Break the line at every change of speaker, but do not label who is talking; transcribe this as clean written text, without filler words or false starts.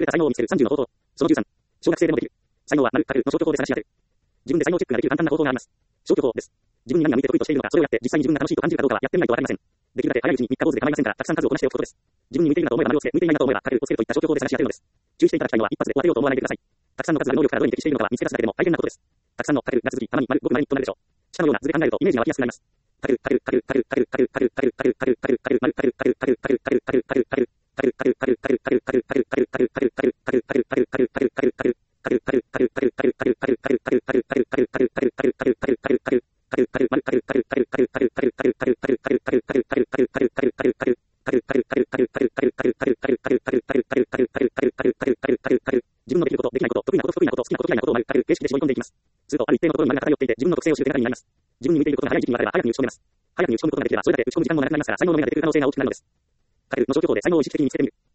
隠れた才能を見つける30の方法。その13。小学生でもできる。才能は、の消去法で探し当てる。自分で才能チェックができる簡単な方法があります。消去法です。自分に何が向いて得意としているのか、それをやって実際に自分が楽しいと感じるかどうかはやってみないとわかりません。できるだけ早いうちに3日坊主で構いませんから、たくさん数をこなしておくことです。自分に向いているなと思えば丸をつけ、向いていないなと思えば軽く押せるといった消去法で探し当てるのです。注意していただきたいのは一発で終われようと思わないでください。たくさんの数がある能力からどれに適しているのかは見つけ出すだけでも大変なことです。たくさんの軽くが続き、たまに丸、ごく丸にとなるでしょう。下のような図で考えるとイメージが湧きやすくなります。軽く軽く軽く軽く軽く軽く軽く軽く軽く軽く軽く軽く軽く軽く軽く軽く軽く軽く軽く自分のできること、できないこと、得意なこと、不得意なこと、好きなこと、嫌いなことを丸、軽く形式で絞り込んでいきます。すると、ある一定のところに丸が偏っていて、自分の特性を知る手がかりになります。自分に向いていることが早い時期に分かれば早くに打ち込めます。早くに打ち込むことができれば、それだけ打ち込む時間もなくなりますから、才能の芽が出てくる可能性が大きくなるのです。軽くの消去法で才能を意識的に見つけてみる。